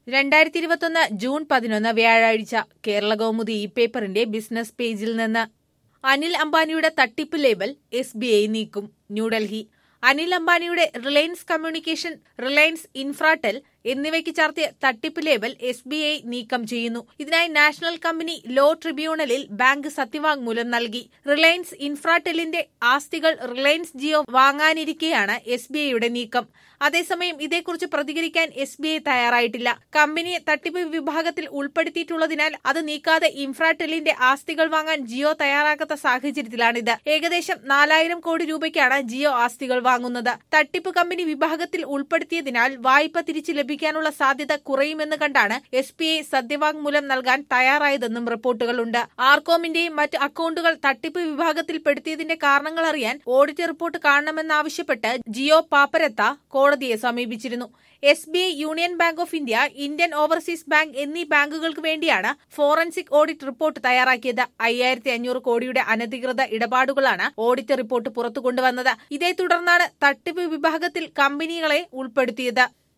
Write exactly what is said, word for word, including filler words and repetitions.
രണ്ടായിരത്തി ഇരുപത്തൊന്ന് ജൂൺ പതിനൊന്ന് വ്യാഴാഴ്ച കേരള കൗമുദി ഇ പേപ്പറിന്റെ ബിസിനസ് പേജിൽ നിന്ന് അനിൽ അംബാനിയുടെ തട്ടിപ്പ് ലേബൽ എസ് ബി ഐ നീക്കും. ന്യൂഡൽഹി. അനിൽ അംബാനിയുടെ റിലയൻസ് കമ്മ്യൂണിക്കേഷൻ, റിലയൻസ് ഇൻഫ്രാടെൽ എന്നിവയ്ക്ക് ചാർത്തിയ തട്ടിപ്പ് ലേബൽ എസ് ബി ഐ നീക്കം ചെയ്യുന്നു. ഇതിനായി നാഷണൽ കമ്പനി ലോ ട്രിബ്യൂണലിൽ ബാങ്ക് സത്യവാങ്മൂലം നൽകി. റിലയൻസ് ഇൻഫ്രാടെലിന്റെ ആസ്തികൾ റിലയൻസ് ജിയോ വാങ്ങാനിരിക്കെയാണ് എസ് ബി ഐയുടെ നീക്കം. അതേസമയം ഇതേക്കുറിച്ച് പ്രതികരിക്കാൻ എസ് ബി ഐ തയ്യാറായിട്ടില്ല. കമ്പനിയെ തട്ടിപ്പ് വിഭാഗത്തിൽ ഉൾപ്പെടുത്തിയിട്ടുള്ളതിനാൽ അത് നീക്കാതെ ഇൻഫ്രാടെലിന്റെ ആസ്തികൾ വാങ്ങാൻ ജിയോ തയ്യാറാകാത്ത സാഹചര്യത്തിലാണിത്. ഏകദേശം നാലായിരം കോടി രൂപയ്ക്കാണ് ജിയോ ആസ്തികൾ വാങ്ങുന്നത്. തട്ടിപ്പ് കമ്പനി വിഭാഗത്തിൽ ഉൾപ്പെടുത്തിയതിനാൽ വായ്പ തിരിച്ചു ലഭിക്കാനുള്ള സാധ്യത കുറയുമെന്ന് കണ്ടാണ് എസ് ബി ഐ സത്യവാങ്മൂലം നൽകാൻ തയ്യാറായതെന്നും റിപ്പോർട്ടുകളുണ്ട്. ആർകോമിന്റെയും മറ്റ് അക്കൌണ്ടുകൾ തട്ടിപ്പ് വിഭാഗത്തിൽപ്പെടുത്തിയതിന്റെ കാരണങ്ങൾ അറിയാൻ ഓഡിറ്റ് റിപ്പോർട്ട് കാണണമെന്നാവശ്യപ്പെട്ട് ജിയോ പാപ്പരത്ത കോടതിയെ സമീപിച്ചിരുന്നു. S B I, union bank of India, Indian overseas bank എന്നീ ബാങ്കുകൾക്ക് വേണ്ടിയാണ് ഫോറൻസിക് ഓഡിറ്റ് റിപ്പോർട്ട് തയ്യാറാക്കിയത്. അയ്യായിരത്തി അഞ്ഞൂറ് കോടിയുടെ അനധികൃത ഇടപാടുകളാണ് ഓഡിറ്റ് റിപ്പോർട്ട് പുറത്തുകൊണ്ടുവന്നത്. ഇതേ തുടർന്നാണ് തട്ടിപ്പ് വിഭാഗത്തിൽ കമ്പനികളെ ഉൾപ്പെടുത്തിയത്.